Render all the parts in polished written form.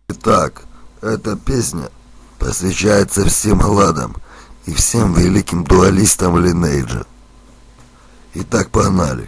Итак, эта песня посвящается всем гладам и всем великим дуалистам Lineage. Итак, погнали.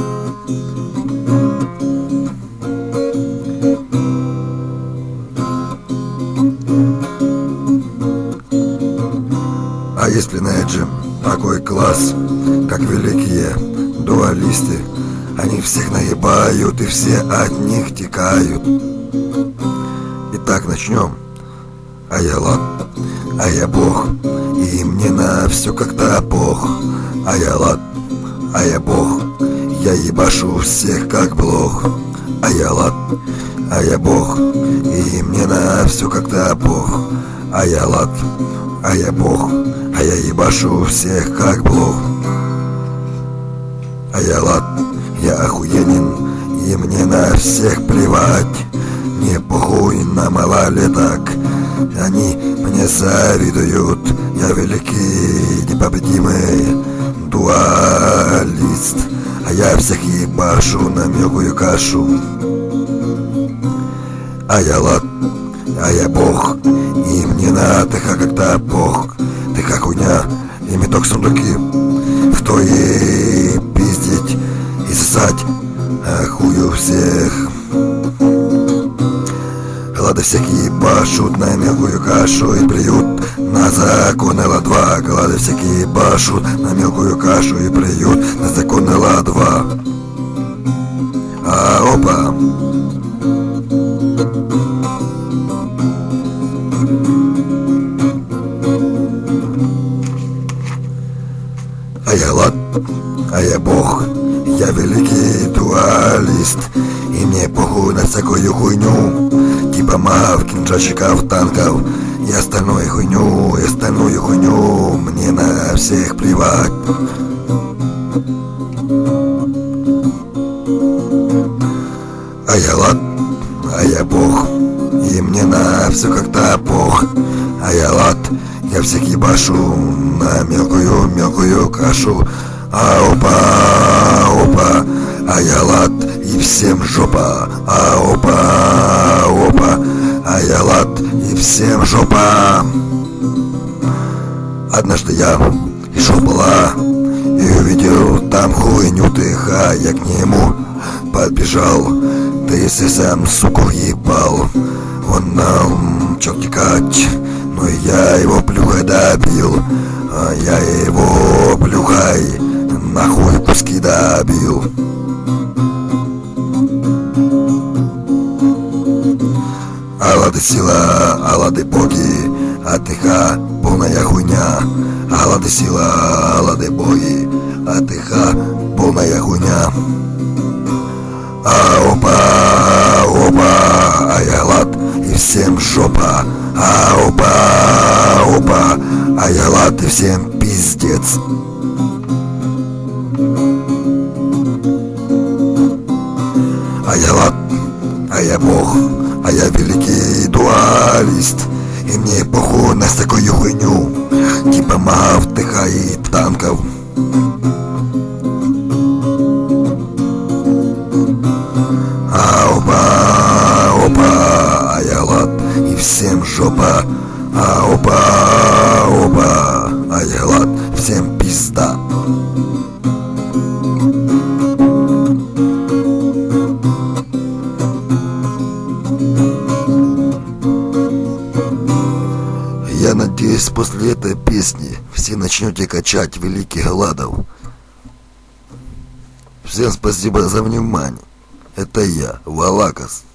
А есть в Lineage такой класс, как великие дуалисты. Они всех наебают и все от них текают. Итак, начнем. А я лад, а я бог, и мне на все как-то пох. А я лад, а я бог, я ебашу всех как блох. А я лад, а я бог, и мне на все как-то пох. А я лад, а я бог, а я ебашу всех как блох. А я лад, я охуенен, и мне на всех плевать. Мне похуй на малолеток, они мне завидуют. Я великий, непобедимый дуалист, а я всех ебашу на мелкую кашу. А я лад, а я бог, и мне на ТХ как-то пох. ТХ хуйня, и меток сундуки, в то и пиздить и сосать, а хую всех. Глады всех ебашут на мелкую кашу и плюют на законы ла-2. Глады всех ебашут на мелкую кашу и плюют на законы ла-2. А опа. А я лад, а я бог, я великий дуалист, и мне похуй на всякую хуйню, типа мав, кинжальщиков, танков и остальную хуйню, мне на всех плевать. А я лад, а я бог, и мне на все как-то пох. А я лад, я всех ебашу на мелкую кашу. А опа, а я лад, и всем жопа. А опа, а я лад, и всем жопа. Однажды я шел была и увидел там хуйню ТХ. Я к нему подбежал, да если сам суку ебал. Он нам чел текать, но я его плюхой добил. А я его плюхой нахуй куски добил. Аллады сила, аллады боги, а ТХ полная хуйня. Аллады сила, аллады боги, а ТХ полная хуйня. А опа, а я лад, и всем жопа. А опа, а я лад, и всем пиздец. А я лад, а я бог, а я великий дуалист, и мне похуй на такую хуйню, типа мав, ТХ и танков. А опа, а я лад, и всем жопа. А опа, а я лад, всем пизда. Я надеюсь, после этой песни все начнете качать великих гладов. Всем спасибо за внимание. Это я, Валакас.